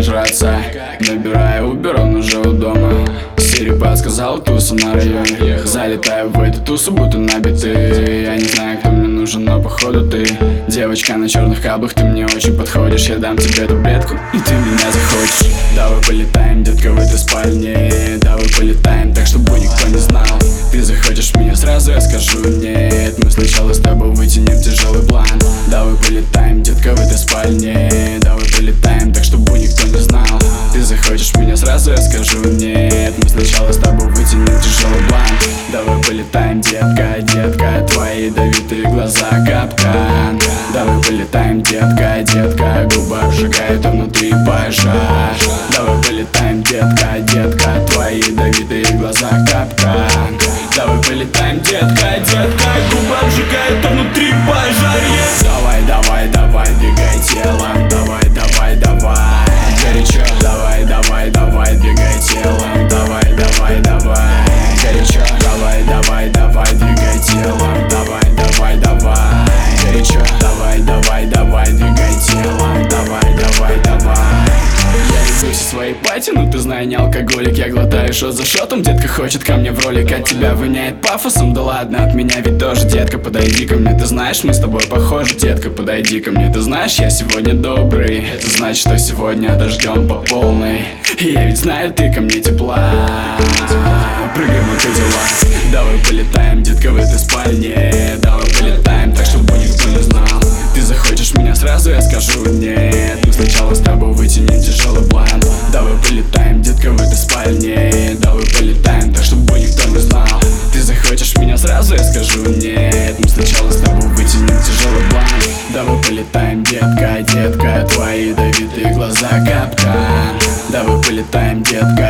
нажраться. Набираю Uber, он уже у дома. Сири подсказал тусу на районе. Залетаю в эту тусу, будто набитый. Я не знаю, кто мне нужен, но походу ты. Девочка на черных каблах, ты мне очень подходишь. Я дам тебе таблетку, и ты меня захочешь. Давай полетаем, детка, в этой спальне. Давай полетаем, так чтобы никто не знал. Ты захочешь меня сразу, я скажу нет. Мы сначала с тобой вытянем тяжелый план. Давай полетаем, детка, в этой спальне. Давай полетаем, так чтобы никто не знал. Ты захочешь меня сразу, я скажу нет. Мы сначала с тобой вытянем тяжелый план. Давай полетаем, детка, детка, твои ядовитые глаза капкан. Давай полетаем, детка, детка, губы обжигают, а внутри пожар. Давай полетаем, детка, детка, твои ядовитые глаза капкан. Давай полетаем, детка, детка, губы обжигают, а внутри пожар. Давай, давай, давай, двигай телом. Давай, давай, давай, горячо. Давай, давай, давай, двигай телом. Давай, давай, давай, горячо. Давай, давай, давай, двигай телом. Давай, давай, давай, горячо. Давай, давай, давай, двигай телом. Давай, давай, давай. Я иду со своей пати, но ты знай, не алкоголик. Я глотаю шот за шотом, детка хочет ко мне в ролик. От тебя воняет пафосом, да ладно, от меня ведь тоже. Детка, подойди ко мне, ты знаешь, мы с тобой похожи. Детка, подойди ко мне, ты знаешь, я сегодня добрый. Это значит, что сегодня дождем по полной. И я ведь знаю, ты ко мне тепла. Прыгай, мой дела. Давай полетаем, детка, в этой спальне. Давай полетаем, так чтобы никто не знал. Ты захочешь меня сразу, я скажу нет. Мы сначала с тобой вытянем тяжелый план. Давай полетаем, детка, в этой спальне. Давай полетаем, так чтобы никто не знал. Ты захочешь меня сразу, я скажу нет. Мы сначала с тобой вытянем тяжелый план. Давай полетаем, детка, детка, твои ядовитые глаза капкан. Давай полетаем, детка,